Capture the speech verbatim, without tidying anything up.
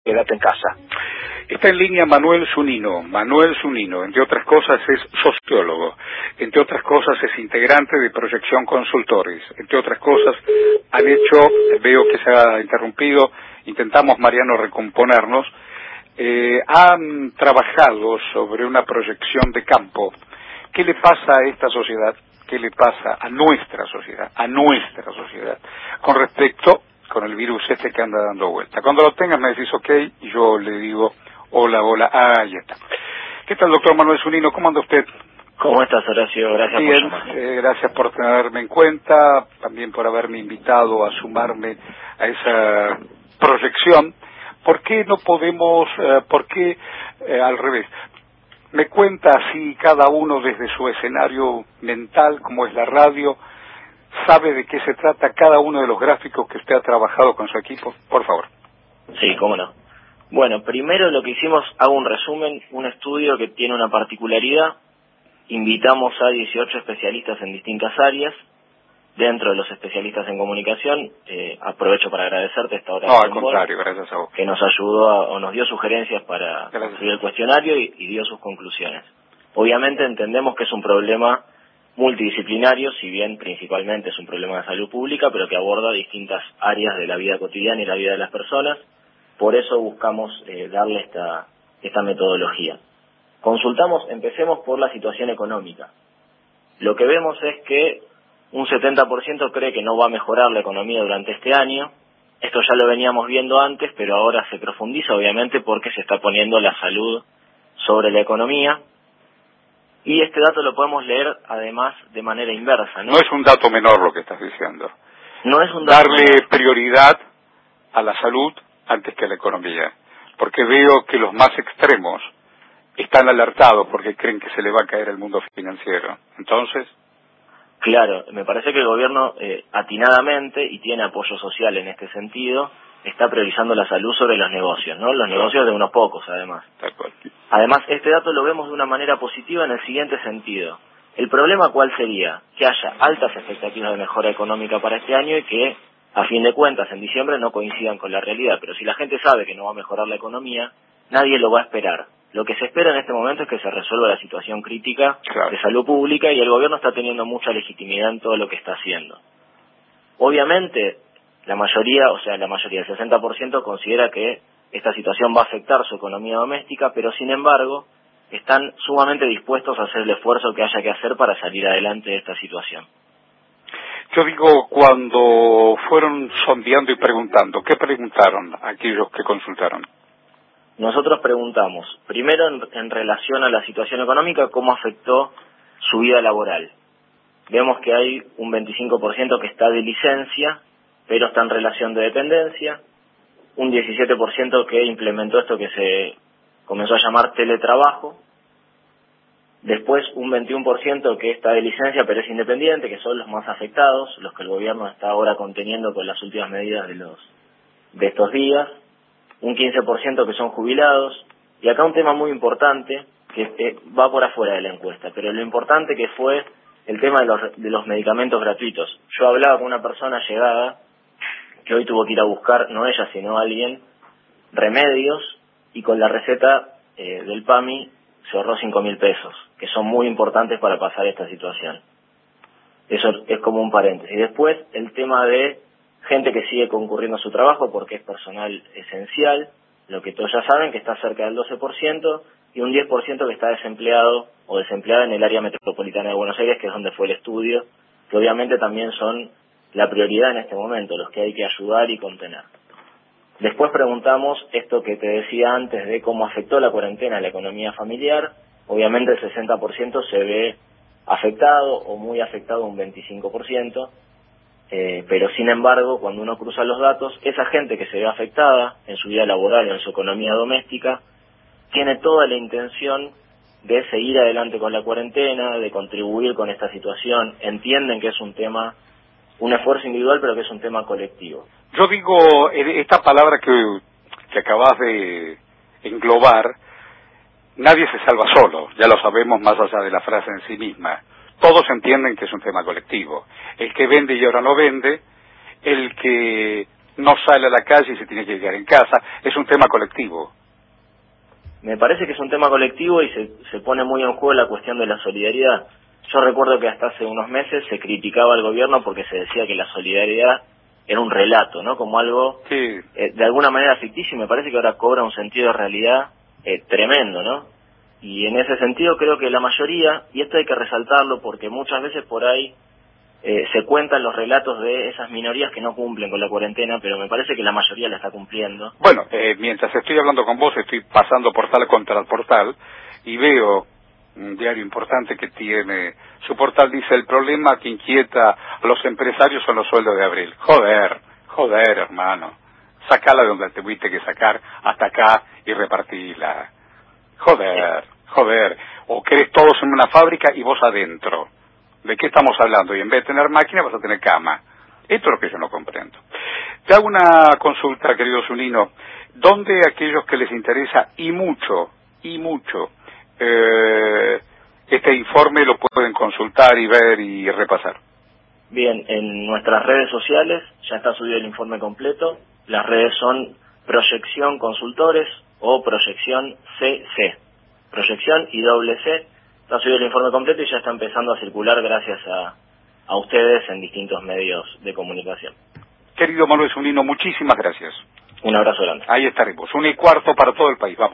quédate en casa. Está en línea Manuel Zunino. Manuel Zunino, entre otras cosas, es sociólogo. Entre otras cosas, es integrante de Proyección Consultores. Entre otras cosas, han hecho, veo que se ha interrumpido, intentamos, Mariano, recomponernos, eh, han trabajado sobre una proyección de campo. ¿Qué le pasa a esta sociedad? ¿Qué le pasa a nuestra sociedad? A nuestra sociedad, con respecto con el virus este que anda dando vuelta. Cuando lo tengas me decís ok, y yo le digo hola, hola, ah, ahí está. ¿Qué tal, doctor Manuel Zunino? ¿Cómo anda usted? ¿Cómo estás, Horacio? Gracias Bien, por llamarme. Eh, gracias por tenerme en cuenta, también por haberme invitado a sumarme a esa proyección. ¿Por qué no podemos, eh, por qué eh, al revés? Me cuenta así cada uno desde su escenario mental, como es la radio, sabe de qué se trata cada uno de los gráficos que usted ha trabajado con su equipo, por favor. Sí, cómo no. Bueno, primero lo que hicimos, hago un resumen, un estudio que tiene una particularidad. Invitamos a dieciocho especialistas en distintas áreas. Dentro de los especialistas en comunicación, eh, aprovecho para agradecerte esta hora. No, al contrario, gracias a vos. Que nos ayudó a, o nos dio sugerencias para Gracias. construir el cuestionario y, y dio sus conclusiones. Obviamente entendemos que es un problema multidisciplinario, si bien principalmente es un problema de salud pública, pero que aborda distintas áreas de la vida cotidiana y la vida de las personas. Por eso buscamos eh, darle esta, esta metodología. Consultamos, empecemos por la situación económica. Lo que vemos es que un setenta por ciento cree que no va a mejorar la economía durante este año. Esto ya lo veníamos viendo antes, pero ahora se profundiza, obviamente, porque se está poniendo la salud sobre la economía. Y este dato lo podemos leer, además, de manera inversa, ¿no? No es un dato menor lo que estás diciendo. No es un dato Darle menor. prioridad a la salud antes que a la economía, porque veo que los más extremos están alertados porque creen que se le va a caer el mundo financiero. Entonces, claro, me parece que el gobierno eh, atinadamente, y tiene apoyo social en este sentido, está priorizando la salud sobre los negocios, ¿no? Los negocios de unos pocos, además. tal cual. Además, este dato lo vemos de una manera positiva en el siguiente sentido. ¿El problema cuál sería? Que haya altas expectativas de mejora económica para este año y que, a fin de cuentas, en diciembre no coincidan con la realidad. Pero si la gente sabe que no va a mejorar la economía, nadie lo va a esperar. Lo que se espera en este momento es que se resuelva la situación crítica Claro. de salud pública, y el gobierno está teniendo mucha legitimidad en todo lo que está haciendo. Obviamente, la mayoría, o sea, la mayoría, el sesenta por ciento considera que esta situación va a afectar su economía doméstica, pero sin embargo, están sumamente dispuestos a hacer el esfuerzo que haya que hacer para salir adelante de esta situación. Yo digo, cuando fueron sondeando y preguntando, ¿qué preguntaron a aquellos que consultaron? Nosotros preguntamos, primero en, en relación a la situación económica, cómo afectó su vida laboral. Vemos que hay un veinticinco por ciento que está de licencia, pero está en relación de dependencia, un diecisiete por ciento que implementó esto que se comenzó a llamar teletrabajo, después un veintiuno por ciento que está de licencia pero es independiente, que son los más afectados, los que el gobierno está ahora conteniendo con las últimas medidas de los de estos días, un quince por ciento que son jubilados, y acá un tema muy importante que eh, va por afuera de la encuesta, pero lo importante que fue el tema de los, de los medicamentos gratuitos. Yo hablaba con una persona llegada que hoy tuvo que ir a buscar, no ella sino alguien, remedios, y con la receta eh, del PAMI se ahorró cinco mil pesos, que son muy importantes para pasar esta situación. Eso es como un paréntesis. Y después el tema de gente que sigue concurriendo a su trabajo porque es personal esencial, lo que todos ya saben, que está cerca del doce por ciento, y un diez por ciento que está desempleado o desempleada en el área metropolitana de Buenos Aires, que es donde fue el estudio, que obviamente también son la prioridad en este momento, los que hay que ayudar y contener. Después preguntamos esto que te decía antes de cómo afectó la cuarentena a la economía familiar. Obviamente el sesenta por ciento se ve afectado o muy afectado un veinticinco por ciento, eh, pero sin embargo cuando uno cruza los datos, esa gente que se ve afectada en su vida laboral o en su economía doméstica tiene toda la intención de seguir adelante con la cuarentena, de contribuir con esta situación, entienden que es un tema, un esfuerzo individual, pero que es un tema colectivo. Yo digo, esta palabra que, que acabas de englobar, nadie se salva solo, ya lo sabemos más allá de la frase en sí misma. Todos entienden que es un tema colectivo. El que vende y ahora no vende, el que no sale a la calle y se tiene que quedar en casa. Es un tema colectivo. Me parece que es un tema colectivo y se, se pone muy en juego la cuestión de la solidaridad. Yo recuerdo que hasta hace unos meses se criticaba al gobierno porque se decía que la solidaridad era un relato, ¿no? Como algo Sí. eh, de alguna manera ficticio, y me parece que ahora cobra un sentido de realidad eh, tremendo, ¿no? Y en ese sentido creo que la mayoría, y esto hay que resaltarlo porque muchas veces por ahí eh, se cuentan los relatos de esas minorías que no cumplen con la cuarentena, pero me parece que la mayoría la está cumpliendo. Bueno, eh, mientras estoy hablando con vos, estoy pasando portal contra portal y veo un diario importante que tiene, su portal dice: el problema que inquieta a los empresarios son los sueldos de abril. Joder, joder, hermano. Sacala de donde te tuviste que sacar hasta acá y repartila. Joder, joder. O querés todos en una fábrica y vos adentro. ¿De qué estamos hablando? Y en vez de tener máquina vas a tener cama. Esto es lo que yo no comprendo. Te hago una consulta, querido Zunino. ¿Dónde aquellos que les interesa y mucho, y mucho, eh, este informe lo pueden consultar y ver y repasar? Bien, en nuestras redes sociales ya está subido el informe completo. Las redes son Proyección Consultores o Proyección C C. Proyección y doble C. Está subido el informe completo y ya está empezando a circular gracias a, a ustedes en distintos medios de comunicación. Querido Manuel Zunino, muchísimas gracias. Un abrazo grande. Ahí estaremos. Una y cuarto para todo el país. Vamos.